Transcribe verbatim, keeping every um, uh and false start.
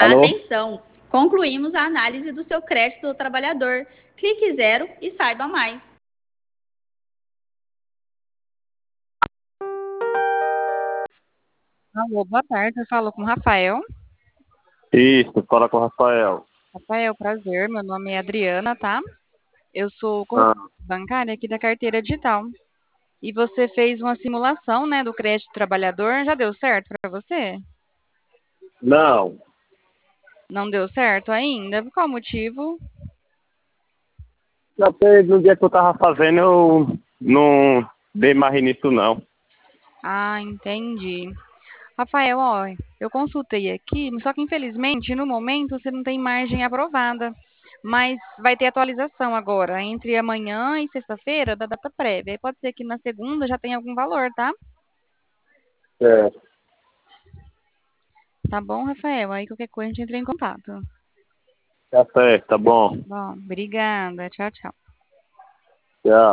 Alô? Atenção! Concluímos a análise do seu crédito do trabalhador. Clique zero e saiba mais. Alô, boa tarde. Eu falo com o Rafael. Isso, fala com o Rafael. Rafael, prazer. Meu nome é Adriana, tá? Eu sou Ah, corretora bancária aqui da carteira digital. E você fez uma simulação, né, do crédito trabalhador. Já deu certo para você? não, Não deu certo ainda? Por qual motivo? até no dia que eu tava fazendo eu não dei mais início não. Ah, entendi. Rafael, ó, eu consultei aqui, só que infelizmente no momento você não tem margem aprovada. Mas vai ter atualização agora, entre amanhã e sexta-feira, da data prévia. Aí pode ser que na segunda já tenha algum valor, tá? É, Tá bom, Rafael? Aí qualquer coisa a gente entra em contato. tá certo, tá bom. Bom, obrigada. Tchau, tchau. Tchau.